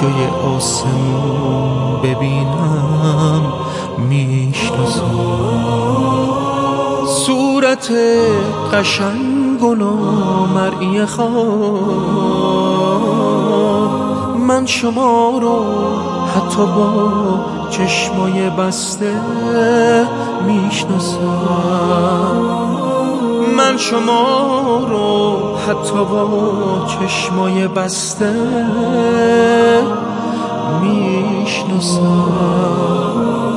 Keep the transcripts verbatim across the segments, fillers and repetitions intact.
جای آسمون ببینم میشناسم صورت قشنگ و نامرئی خواب. من شما رو حتی با چشمای بسته میشناسم من شما رو حتی با چشمای بسته میشناسم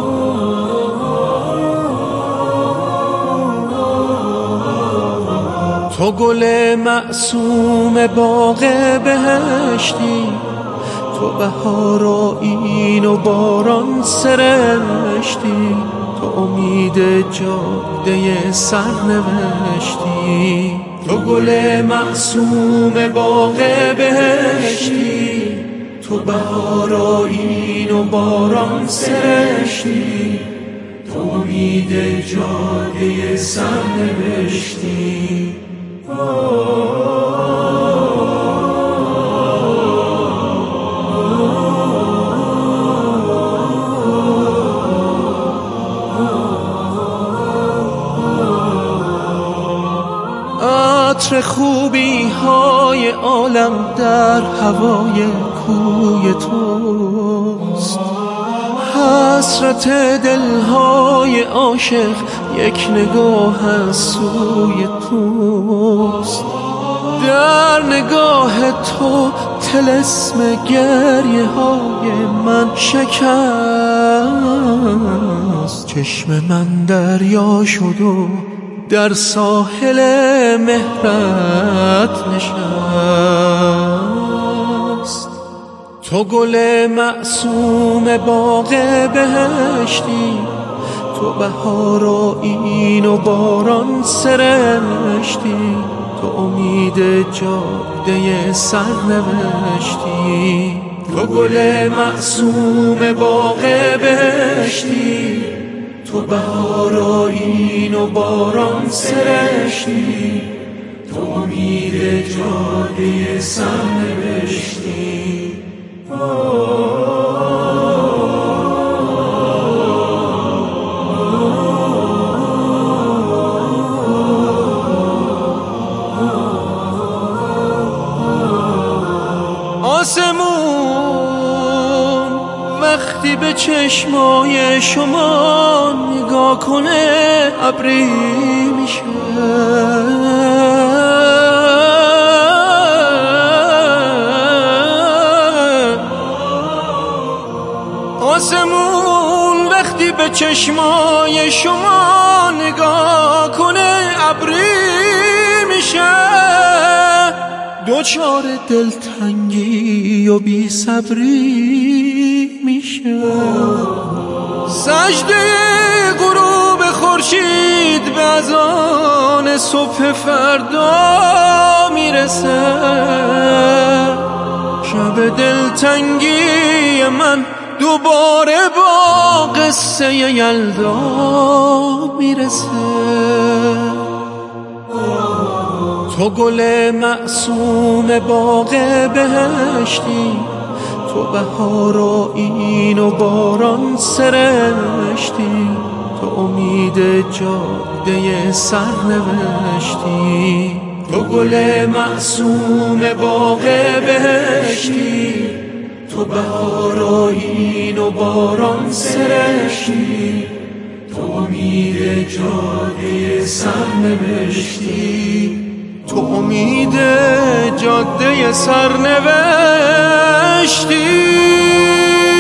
تو گل معصوم باغ بهشتی تو بهار و این و باران سرشتی تو امید جاده سرنوشتی تو گل معصوم باغ بهشتی تو بهار و این و باران سرشتی تو امید جاده سرنوشتی عطر خوبی های عالم در هوای کوی توست حسرت دلهای عاشق یک نگاه از سوی توست در نگاه تو طلسم گریه های من شکست چشم من دریا شد و در ساحل مهرت نشست تو گل معصوم باغ بهشتی تو بهار و این و باران سرشتی تو امید جاده سرنوشتی تو گل معصوم باغ بهشتی تو بهار و این و باران سرشتی تو امید جاده سرنوشتی آسمون وقتی به چشمای شما نگاه کنه ابری میشه آسمون وقتی به چشمای شما نگاه کنه ابری میشه دوچار دلتنگی و بی صبری میشه سجده غروب خورشید به اذان صبح فردا میرسه شب دلتنگی من دوباره با قصه یلدا میرسه تو گل معصوم باغ بهشتی تو بهار و این و باران سرشتی تو امید جاده سرنوشتی تو گل معصوم باغ بهشتی تو بهار و این و باران سرشتی تو امید جاده سرنوشتی تو امید جاده سرنوشتی